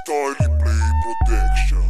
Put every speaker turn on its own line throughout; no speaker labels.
Style Play Protection.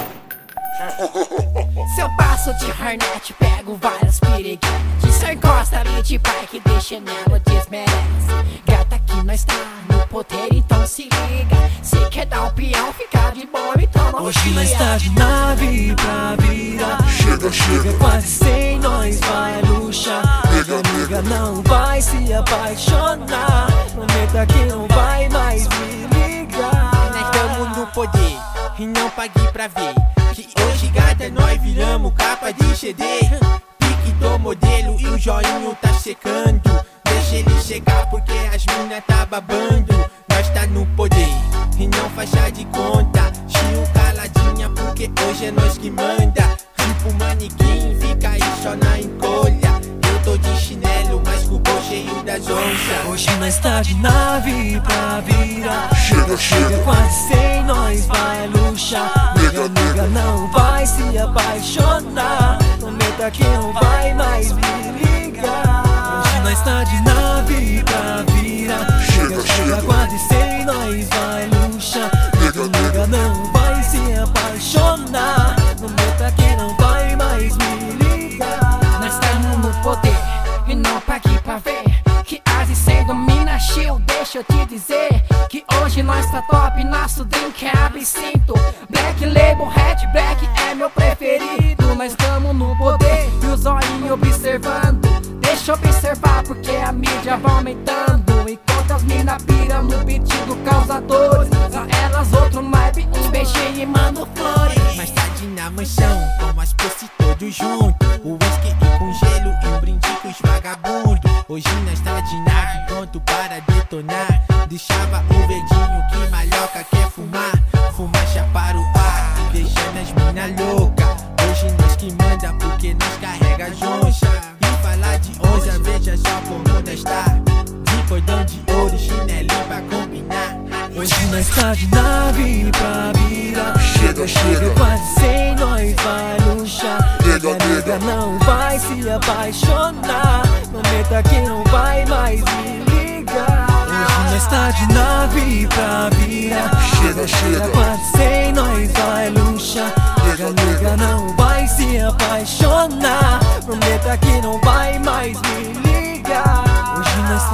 Se eu passo de Hornet, pego várias piriguetes. Se eu encosta ali de bike, deixa nela, desmerece. Gata que nós tá no poder, então se liga. Se quer dar um peão, fica de boa, então não
hoje nós tá de nave pra virar.
Chega,
quase sem nós vai luxar. Amiga, não vai se apaixonar. Prometa que não vai mais me ligar.
Nós tamo no poder e não paguei pra ver que hoje gata nós viramos capa de CD. Pique do modelo e o joinho tá secando. Deixa ele chegar porque as mina tá babando. Nós tá no poder e não faixa de conta. Chiu caladinha porque hoje é nós que manda. Tipo manequim, fica aí só na encolha. Eu tô de chinelo, mas com o bolso cheio das onças.
Hoje nós tá de nave pra virar.
Chega,
quase sem nós vai luxar. Amiga, não vai se apaixonar. Prometa que não vai mais me ligar. Hoje nós tá de nave pra virar.
Chega,
quase sem nós vai luxar. Amiga, não vai se apaixonar. Prometa que não vai mais me ligar.
Nós estamos no poder e não paguei pra ver que as sendo mina chill. Deixa eu te dizer que hoje nós tá top. Nosso drink é absinto, Black Label, Red Black é meu preferido. Nós estamos no poder e o zóio observando. Deixa eu observar porque a mídia vai aumentando. Enquanto as mina piram no beat do causadores, pra elas outro naipe, um beijinho e mando flores.
Mas tá de na mansão, com as pussy todos juntos. O whisky e com gelo e um brinde com os vagabundos. Hoje nós tá de nave, pronto para detonar. Deixava o verdinho que malhoca quer fumar. Fumaça para o ar, deixando as mina louca. Hoje nós que manda porque nós carrega joncha. E falar de onça, veja só como nós tá. De cordão de ouro, chinelinho pra combinar.
Hoje nós tá de nave pra virar.
Chega,
quase sem nós vai luxar. Amiga, não vai se apaixonar. Prometa que não vai mais me ligar. Hoje nós tá de nave pra virar.
Chega,
quase sem nós vai luxar. Amiga, não vai se apaixonar. Prometa que não vai mais me ligar. Hoje nós